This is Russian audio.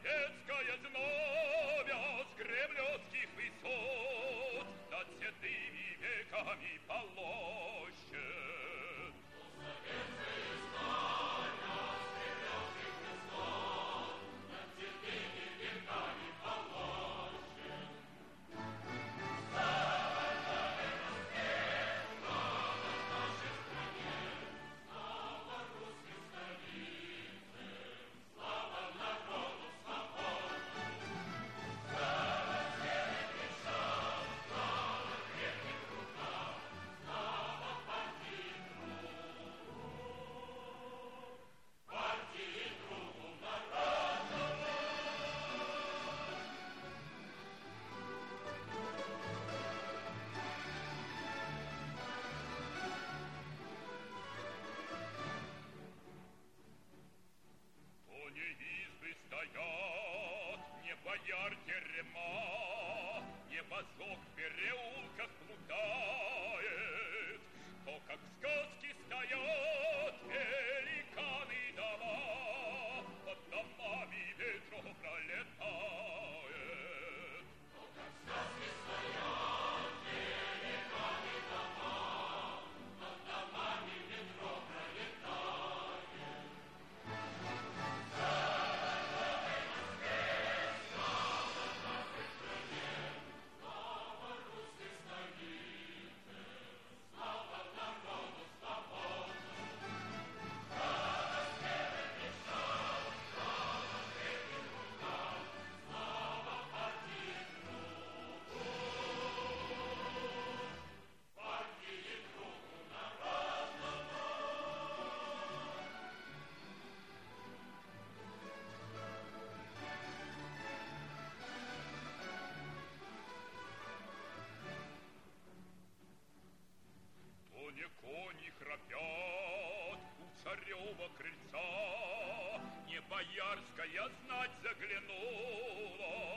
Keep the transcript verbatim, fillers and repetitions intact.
светское знамя с кремлевских высот над седыми веками полощет. Светское знамя с кремлевских высот над седыми веками полощет. Слава Москве, слава нашей стране, слава русской столице, слава народу свободному, слава силе кричал, слава крепких руках, слава партии другу, партии другу народному. То не избы стоят, не бояр терема, не возок в переулках плутает, то, как в сказке стоят великаны дома, под домами ветром пролетает. Как сказки стоят великаны дома, над домами метро пролетает. Слава новой Москве, слава нашей стране, слава русской столице, слава народу свободному, слава силе кричал, слава крепких руках, слава партии другу, партии другу народному. То не кони храпят у царева крыльца, не боярская знать заглянула,